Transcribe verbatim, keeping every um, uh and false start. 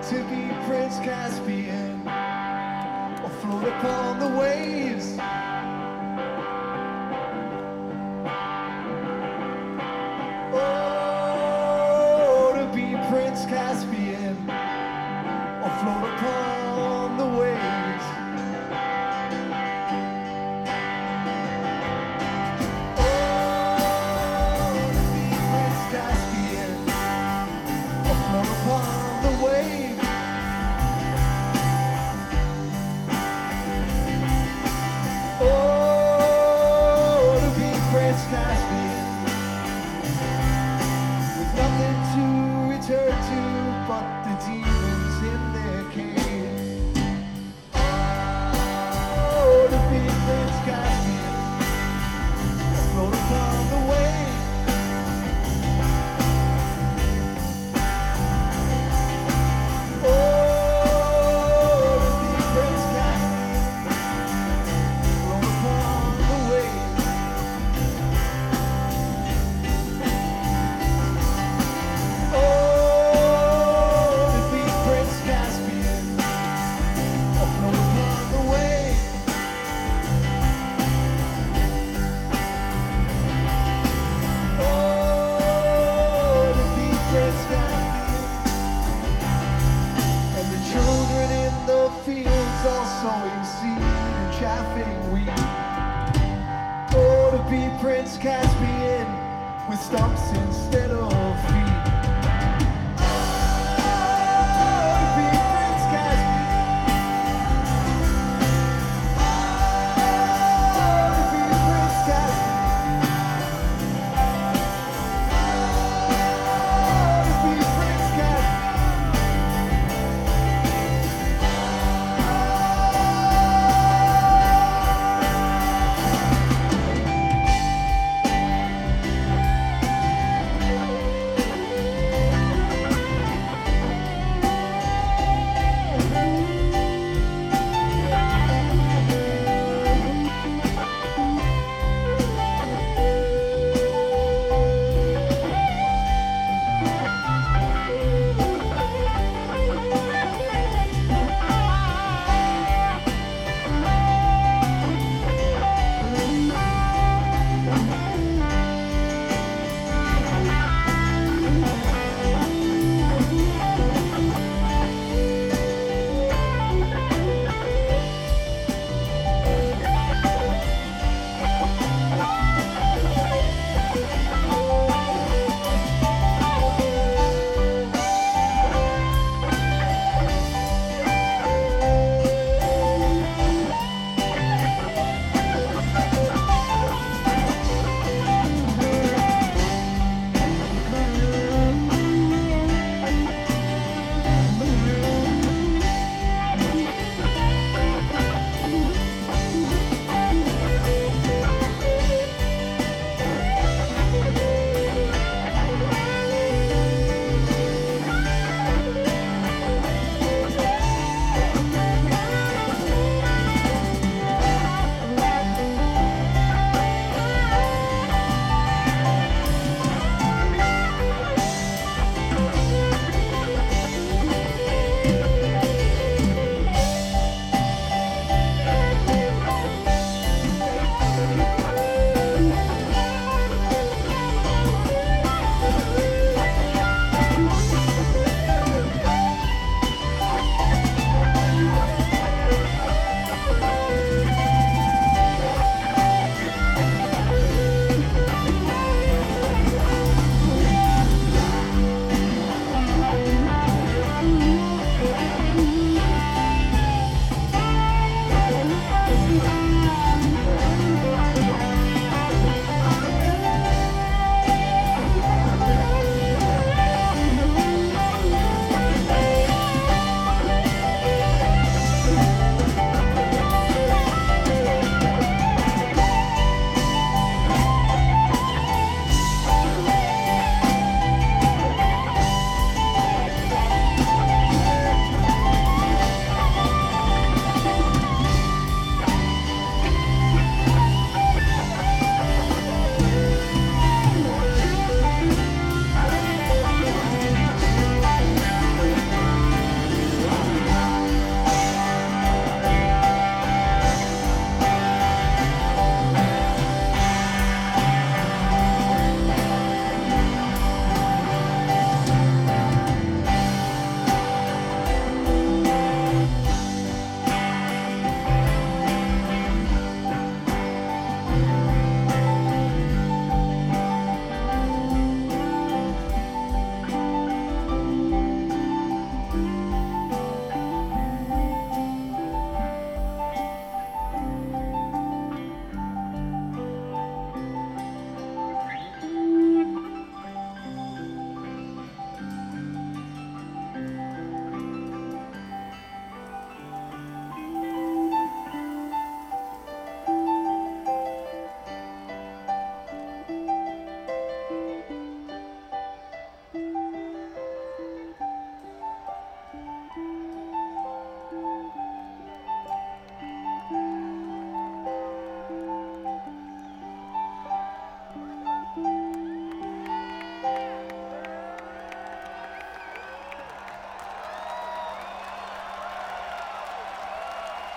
to be Prince Caspian, or float upon the waves. Oh, to be Prince Caspian, or float upon the waves. Oh, to be Prince Caspian, or float upon the waves. Oh, to be Prince Caspian, with nothing to return to but the demons in their cave. Oh, to be Prince Caspian, float upon the wave. Oh, to be Prince Caspian, float upon the wave. Oh, to be Prince Caspian, or float upon the wave. Oh, to be Prince Caspian, and the children in the fields all sowing seed and chaffing wheat. Oh, to be Prince Caspian, with stumps inside